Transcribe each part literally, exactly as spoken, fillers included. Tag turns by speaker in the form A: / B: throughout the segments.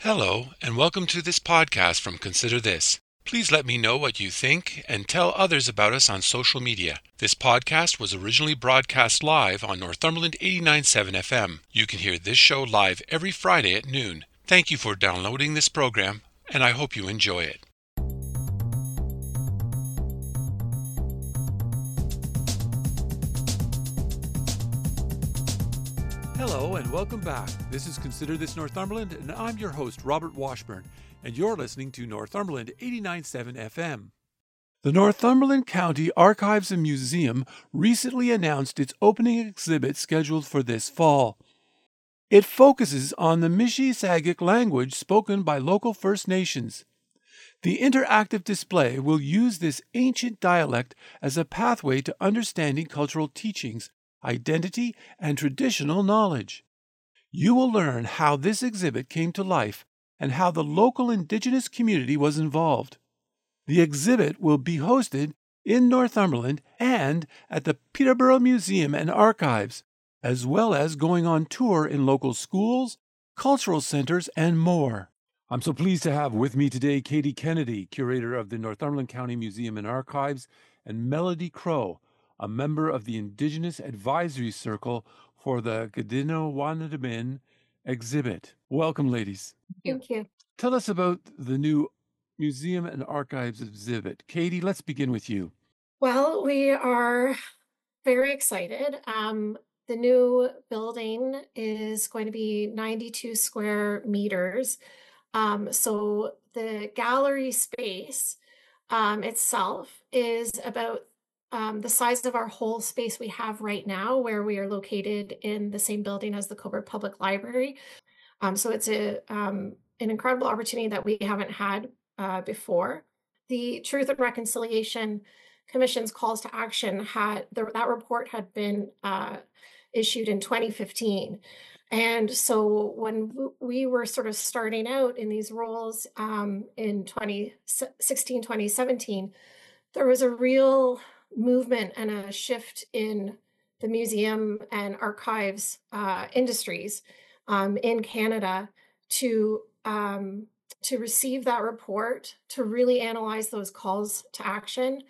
A: Hello, and welcome to this podcast from Consider This. Please let me know what you think and tell others about us on social media. This podcast was originally broadcast live on Northumberland eighty-nine point seven F M. You can hear this show live every Friday at noon. Thank you for downloading this program, and I hope you enjoy it. Hello and welcome back. This is Consider This Northumberland, and I'm your host, Robert Washburn, and you're listening to Northumberland eighty-nine point seven F M. The Northumberland County Archives and Museum recently announced its opening exhibit scheduled for this fall. It focuses on the Mississauga language spoken by local First Nations. The interactive display will use this ancient dialect as a pathway to understanding cultural teachings, identity, and traditional knowledge. You will learn how this exhibit came to life and how the local Indigenous community was involved. The exhibit will be hosted in Northumberland and at the Peterborough Museum and Archives, as well as going on tour in local schools, cultural centers, and more. I'm so pleased to have with me today Katie Kennedy, curator of the Northumberland County Museum and Archives, and Melody Crow, a member of the Indigenous Advisory Circle for the Gadinawanamin exhibit. Welcome, ladies.
B: Thank you.
A: Tell us about the new Museum and Archives exhibit. Katie, let's begin with you.
B: Well, we are very excited. Um, the new building is going to be ninety-two square meters. Um, so the gallery space um, itself is about um, the size of our whole space we have right now, where we are located in the same building as the Cobourg Public Library. Um, so it's a um, an incredible opportunity that we haven't had uh, before. The Truth and Reconciliation Commission's calls to action had the, that report had been uh, issued in twenty fifteen. And so when we were sort of starting out in these roles um, in twenty sixteen, twenty seventeen, there was a real movement and a shift in the museum and archives uh, industries um, in Canada to um, to receive that report, to really analyze those calls to action,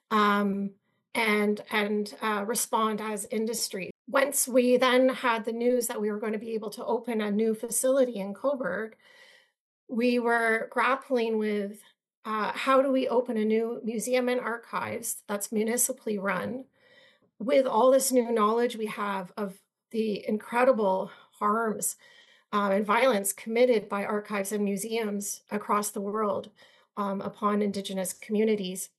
B: um, and and uh, respond as industry. Once we then had the news that we were going to be able to open a new facility in Cobourg, we were grappling with uh, how do we open a new museum and archives that's municipally run with all this new knowledge we have of the incredible harms uh, and violence committed by archives and museums across the world um, upon Indigenous communities.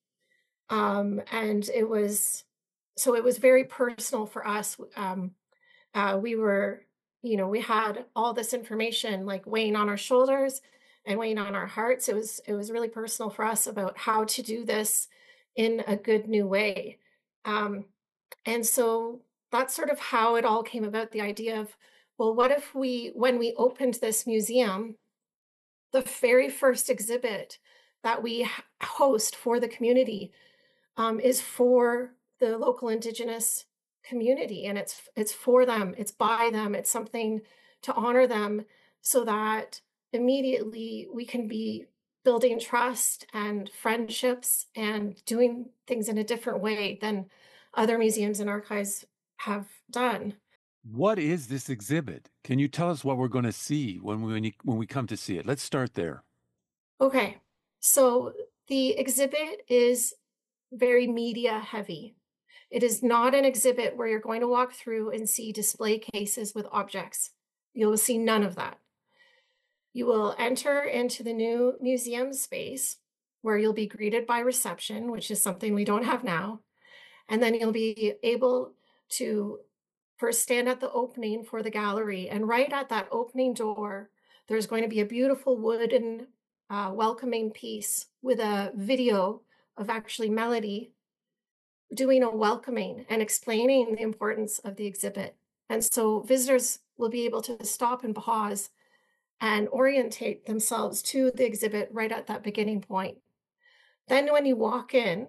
B: Um, and it was, so it was very personal for us. Um, uh, we were, you know, we had all this information like weighing on our shoulders and weighing on our hearts. It was, it was really personal for us about how to do this in a good new way. Um, and so that's sort of how it all came about, the idea of, well, what if we, when we opened this museum, the very first exhibit that we host for the community um, is for the local Indigenous community, and it's it's for them, it's by them, it's something to honor them, so that immediately we can be building trust and friendships and doing things in a different way than other museums and archives have done.
A: What is this exhibit? Can you tell us what we're going to see when we when, you, when we come to see it? Let's start there.
B: Okay, so the exhibit is very media heavy. It is not an exhibit where you're going to walk through and see display cases with objects. You'll see none of that. You will enter into the new museum space where you'll be greeted by reception, which is something we don't have now. And then you'll be able to first stand at the opening for the gallery. And right at that opening door, there's going to be a beautiful wooden uh, welcoming piece with a video of actually Melody doing a welcoming and explaining the importance of the exhibit. And so visitors will be able to stop and pause and orientate themselves to the exhibit right at that beginning point. Then when you walk in,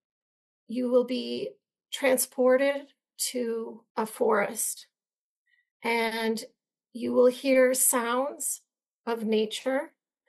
B: you will be transported to a forest, and you will hear sounds of nature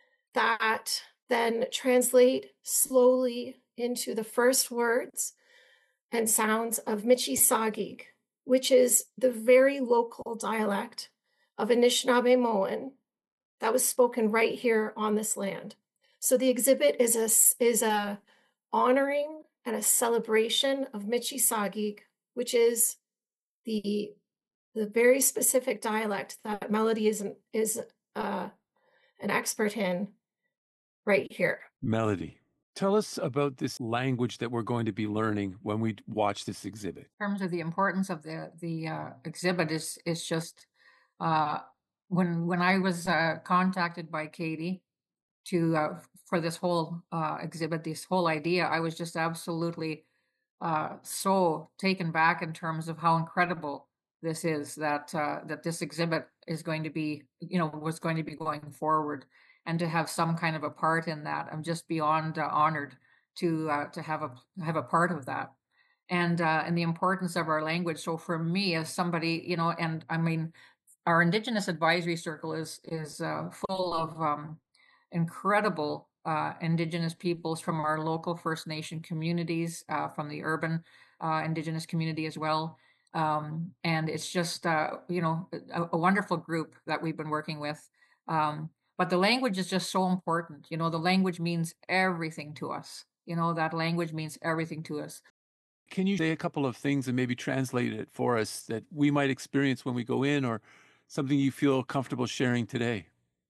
B: that then translate slowly into the first words and sounds of Michisagig, which is the very local dialect of Anishinaabe-Moan that was spoken right here on this land. So the exhibit is a is a honoring and a celebration of Michisagig, which is the the very specific dialect that Melody is an, is uh, an expert in right here.
A: Melody, tell us about this language that we're going to be learning when we watch this exhibit.
C: In terms of the importance of the the uh, exhibit is is just uh, when when I was uh, contacted by Katie to uh, for this whole uh, exhibit, this whole idea, I was just absolutely uh, so taken back in terms of how incredible this is, that uh, that this exhibit is going to be, you know, was going to be going forward, and to have some kind of a part in that. I'm just beyond uh, honored to uh, to have a have a part of that, and uh, and the importance of our language. So for me, as somebody, you know, and I mean, our Indigenous Advisory Circle is is uh, full of um, incredible uh, Indigenous peoples from our local First Nation communities, uh, from the urban uh, Indigenous community as well. Um, and it's just, uh, you know, a, a wonderful group that we've been working with. Um, but the language is just so important. You know, the language means everything to us. You know, that language means everything to us.
A: Can you say a couple of things and maybe translate it for us that we might experience when we go in, or something you feel comfortable sharing today?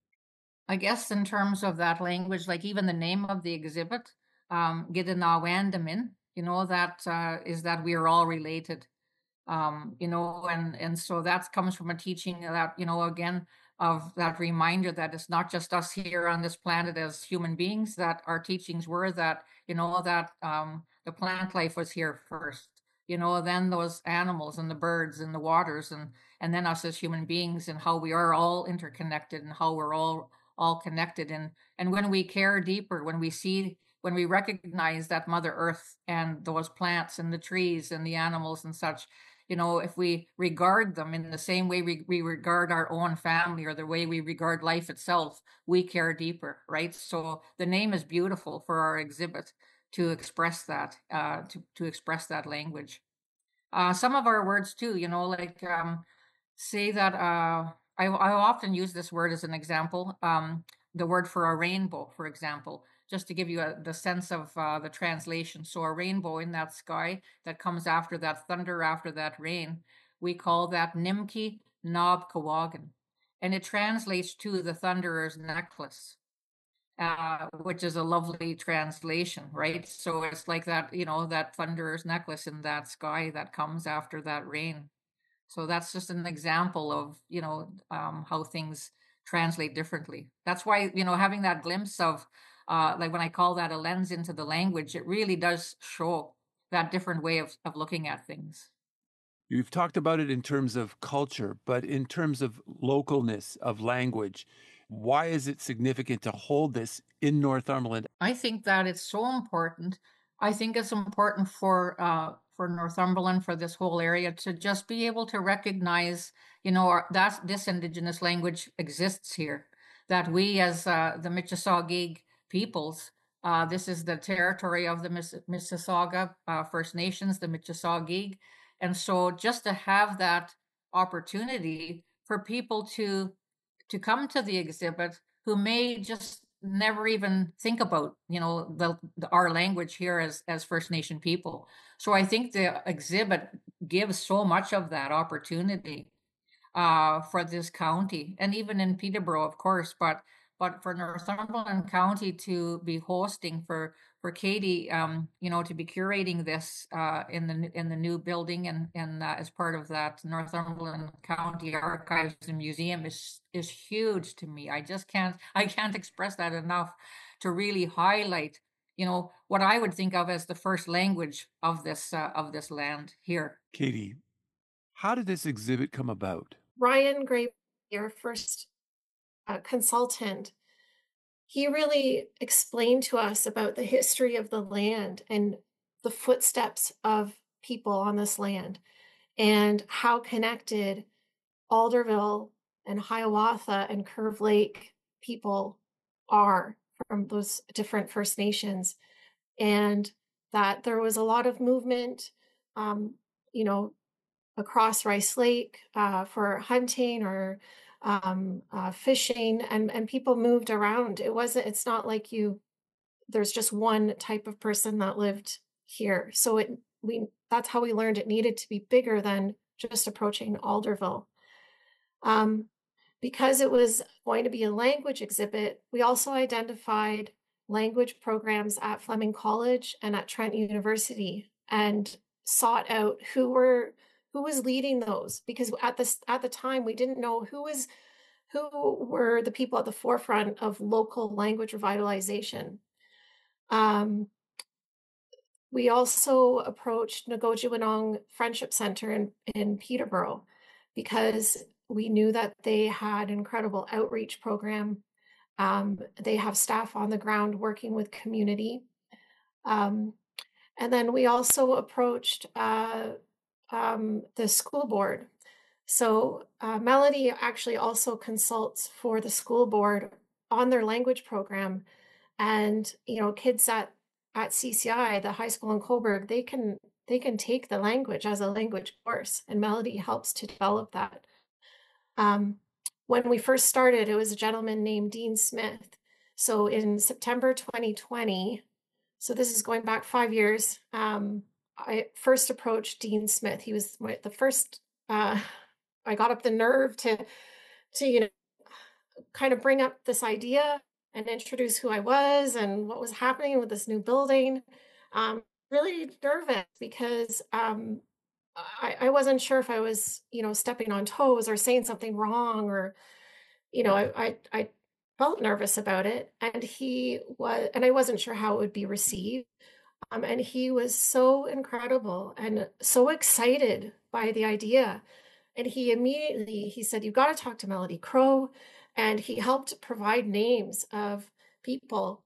C: I guess in terms of that language, like even the name of the exhibit, um, Gidanawandamin, you know, that uh, is that we are all related, um, you know, and and so that comes from a teaching that, you know, again, of that reminder that it's not just us here on this planet as human beings, that our teachings were that, you know, that um, the plant life was here first, you know, then those animals and the birds and the waters, and and then us as human beings, and how we are all interconnected, and how we're all all connected. And and when we care deeper, when we see, when we recognize that Mother Earth and those plants and the trees and the animals and such, you know, if we regard them in the same way we, we regard our own family, or the way we regard life itself, we care deeper, right? So the name is beautiful for our exhibit to express that, uh, to, to express that language. Uh, some of our words too, you know, like um, say that uh, I, I often use this word as an example. Um, the word for a rainbow, for example, just to give you a, the sense of uh, the translation. So a rainbow in that sky that comes after that thunder, after that rain, we call that Nimki Nob Kawagan. And it translates to the thunderer's necklace, uh, which is a lovely translation, right? So it's like that, you know, that thunderer's necklace in that sky that comes after that rain. So that's just an example of, you know, um, how things translate differently. That's why, you know, having that glimpse of, uh, like when I call that a lens into the language, it really does show that different way of, of looking at things.
A: You've talked about it in terms of culture, but in terms of localness of language, why is it significant to hold this in Northumberland?
C: I think that it's so important. I think it's important for uh, for Northumberland, for this whole area, to just be able to recognize, you know, our, that this Indigenous language exists here. That we, as uh, the Mississauga peoples, uh, this is the territory of the Miss- Mississauga uh, First Nations, the Mississauga, and so just to have that opportunity for people to to come to the exhibit who may just never even think about, you know, the, the our language here as as First Nation people. So I think the exhibit gives so much of that opportunity uh, for this county, and even in Peterborough, of course, but but for Northumberland County to be hosting, for for Katie, um, you know, to be curating this uh, in the in the new building, and and uh, as part of that Northumberland County Archives and Museum is is huge to me. I just can't I can't express that enough, to really highlight, you know, what I would think of as the first language of this uh, of this land here.
A: Katie, how did this exhibit come about?
B: Ryan Gray, our first uh, consultant, he really explained to us about the history of the land and the footsteps of people on this land, and how connected Alderville and Hiawatha and Curve Lake people are from those different First Nations, and that there was a lot of movement, um, you know, across Rice Lake uh, for hunting or um, uh, fishing, and and people moved around. It wasn't. It's not like you. There's just one type of person that lived here. So it we that's how we learned it needed to be bigger than just approaching Alderville. Um, because it was going to be a language exhibit, we also identified language programs at Fleming College and at Trent University and sought out who were who was leading those, because at this at the time we didn't know who was who were the people at the forefront of local language revitalization. Um, we also approached Nogojiwanong Friendship Center in, in Peterborough because we knew that they had an incredible outreach program. Um, they have staff on the ground working with community. Um, and then we also approached uh, um, the school board. So uh, Melody actually also consults for the school board on their language program. And, you know, kids at, at C C I, the high school in Cobourg, they can they can take the language as a language course, and Melody helps to develop that. Um, when we first started, it was a gentleman named Dean Smith. So in September twenty twenty, so this is going back five years, um, I first approached Dean Smith. He was my, the first, uh, I got up the nerve to, to, you know, kind of bring up this idea and introduce who I was and what was happening with this new building. Um, really nervous because um, I, I wasn't sure if I was, you know, stepping on toes or saying something wrong, or, you know, I, I, I felt nervous about it. And he was, and I wasn't sure how it would be received. Um, and he was so incredible and so excited by the idea. And he immediately, he said, you've got to talk to Melody Crow. And he helped provide names of people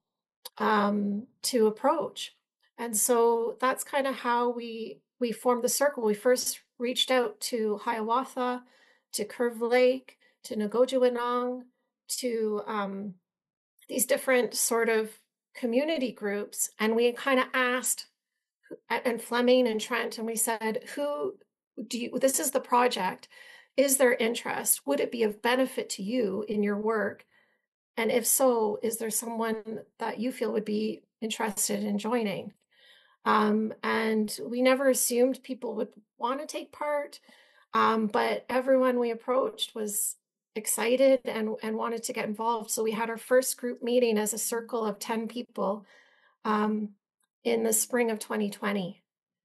B: um, to approach. And so that's kind of how we we formed the circle. We first reached out to Hiawatha, to Curve Lake, to Nogojiwanong, to um, these different sort of community groups. And we kind of asked, and Fleming and Trent, and we said, who do you, this is the project. Is there interest? Would it be of benefit to you in your work? And if so, is there someone that you feel would be interested in joining? Um, and we never assumed people would want to take part, um, but everyone we approached was excited and, and wanted to get involved. So we had our first group meeting as a circle of ten people um, in the spring of twenty twenty.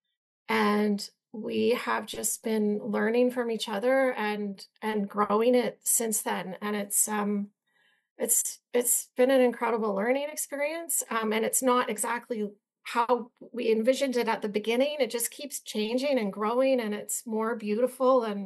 B: And we have just been learning from each other and and growing it since then. And it's um it's it's been an incredible learning experience. Um, and it's not exactly how we envisioned it at the beginning. It just keeps changing and growing, and it's more beautiful. And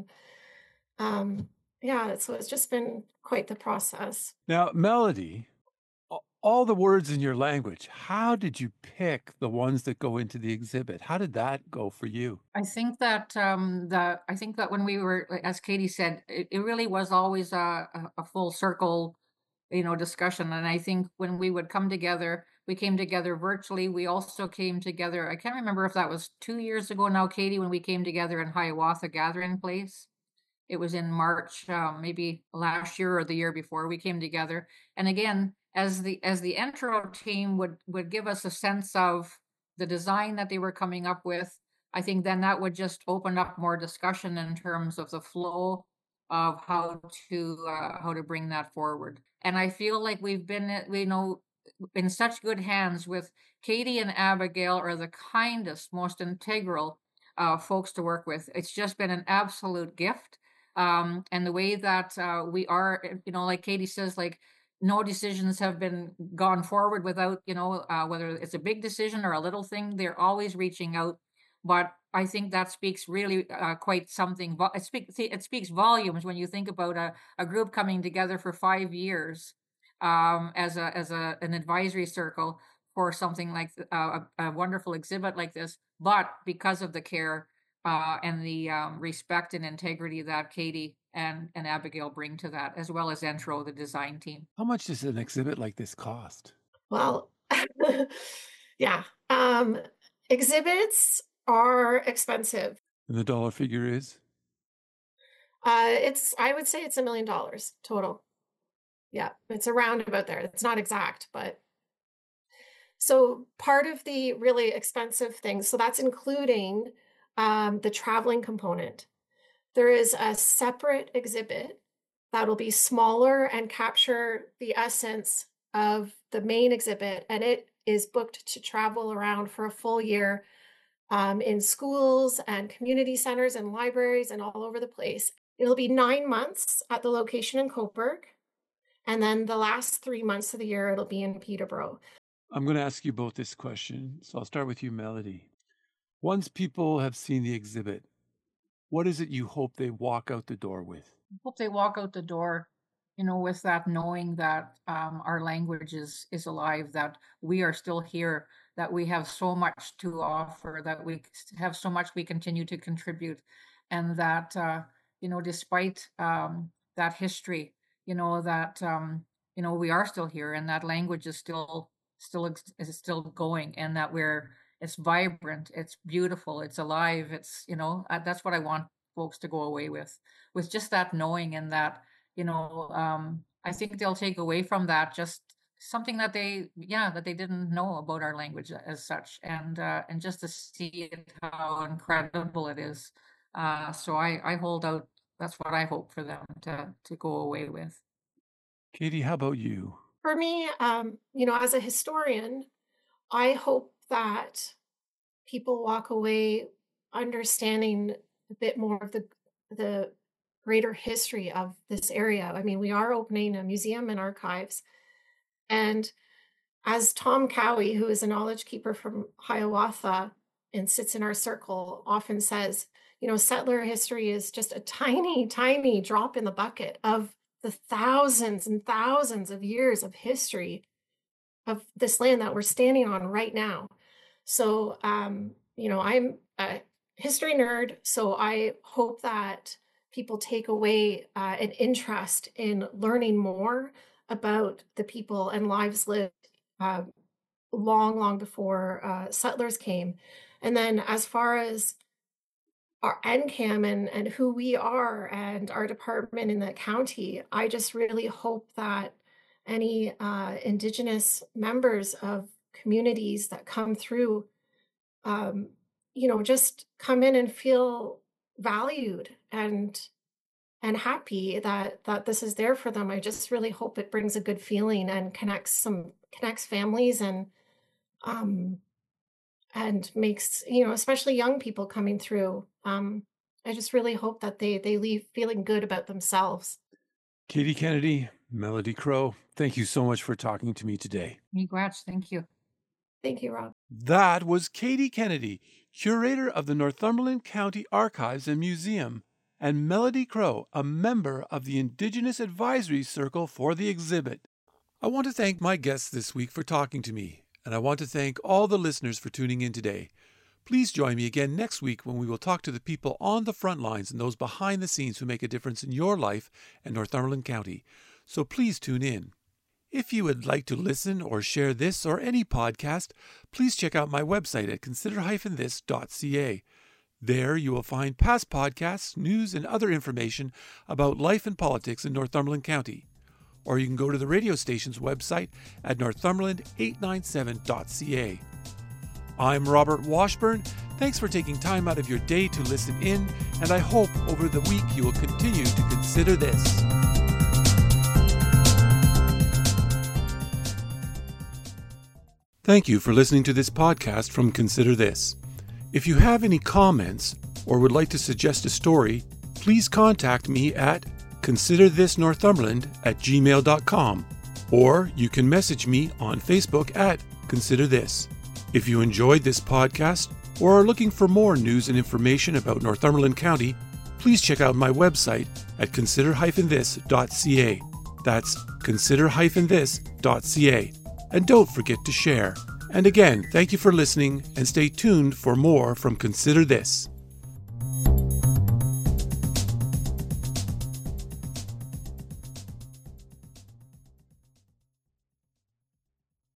B: um, yeah, so it's just been quite the process.
A: Now, Melody, all the words in your language, how did you pick the ones that go into the exhibit? How did that go for you?
C: I think that um, the I think that when we were, as Katie said, it, it really was always a, a full circle, you know, discussion. And I think when we would come together, we came together virtually. We also came together. I can't remember if that was two years ago now, Katie, when we came together in Hiawatha Gathering Place. It was in March, um, maybe last year or the year before we came together. And again, as the as the Entro team would would give us a sense of the design that they were coming up with, I think then that would just open up more discussion in terms of the flow of how to uh, how to bring that forward. And I feel like we've been, we know, in such good hands with Katie and Abigail are the kindest, most integral uh, folks to work with. It's just been an absolute gift. Um, and the way that uh, we are, you know, like Katie says, like no decisions have been gone forward without, you know, uh, whether it's a big decision or a little thing, they're always reaching out. But I think that speaks really uh, quite something. It speaks it speaks volumes when you think about a, a group coming together for five years um, as a as a an advisory circle for something like uh, a, a wonderful exhibit like this. But because of the care uh, and the um, respect and integrity that Katie and, and Abigail bring to that, as well as Entro, the design team.
A: How much does an exhibit like this cost?
B: Well, yeah. Um, exhibits are expensive.
A: And the dollar figure is?
B: Uh, it's, I would say it's a million dollars total. Yeah, it's around about there. It's not exact, but so part of the really expensive things, so that's including um, the traveling component. There is a separate exhibit that'll be smaller and capture the essence of the main exhibit, and it is booked to travel around for a full year um, in schools and community centers and libraries and all over the place. It'll be nine months at the location in Cobourg, and then the last three months of the year, it'll be in Peterborough.
A: I'm going to ask you both this question, so I'll start with you, Melody. Once people have seen the exhibit, what is it you hope they walk out the door with?
C: I hope they walk out the door, you know, with that knowing that um, our language is, is alive, that we are still here, that we have so much to offer, that we have so much we continue to contribute, and that, uh, you know, despite um, that history, you know, that, um, you know, we are still here, and that language is still still is still going, and that we're it's vibrant, it's beautiful, it's alive. It's, you know, uh, that's what I want folks to go away with, with just that knowing, and that, you know, um, I think they'll take away from that just something that they, yeah, that they didn't know about our language as such, and uh, and just to see it, how incredible it is. Uh, so I I hold out. That's what I hope for them to to go away with.
A: Katie, how about you?
B: For me, um, you know, as a historian, I hope that people walk away understanding a bit more of the the greater history of this area. I mean, we are opening a museum and archives, and as Tom Cowie, who is a knowledge keeper from Hiawatha and sits in our circle, often says, you know, settler history is just a tiny, tiny drop in the bucket of the thousands and thousands of years of history of this land that we're standing on right now. So, um, you know, I'm a history nerd, so I hope that people take away uh, an interest in learning more about the people and lives lived uh, long, long before uh, settlers came. And then as far as our N C A M and, and who we are and our department in the county, I just really hope that any uh, Indigenous members of communities that come through, um, you know, just come in and feel valued and and happy that that this is there for them. I just really hope it brings a good feeling and connects some connects families and um, and makes, you know, especially young people coming through. Um, I just really hope that they they leave feeling good about themselves.
A: Katie Kennedy, Melody Crow, thank you so much for talking to me today.
C: Miigwech, thank you.
B: Thank you, Rob.
A: That was Katie Kennedy, curator of the Northumberland County Archives and Museum, and Melody Crow, a member of the Indigenous Advisory Circle for the exhibit. I want to thank my guests this week for talking to me, and I want to thank all the listeners for tuning in today. Please join me again next week when we will talk to the people on the front lines and those behind the scenes who make a difference in your life and Northumberland County. So please tune in. If you would like to listen or share this or any podcast, please check out my website at consider dash this dot c a. There you will find past podcasts, news, and other information about life and politics in Northumberland County. Or you can go to the radio station's website at northumberland eight ninety-seven dot c a. I'm Robert Washburn. Thanks for taking time out of your day to listen in, and I hope over the week you will continue to consider this. Thank you for listening to this podcast from Consider This. If you have any comments or would like to suggest a story, please contact me at consider this northumberland at gmail dot com, or you can message me on Facebook at Consider This. If you enjoyed this podcast or are looking for more news and information about Northumberland County, please check out my website at consider dash this dot c a. That's consider dash this dot c a. And don't forget to share. And again, thank you for listening, and stay tuned for more from Consider This.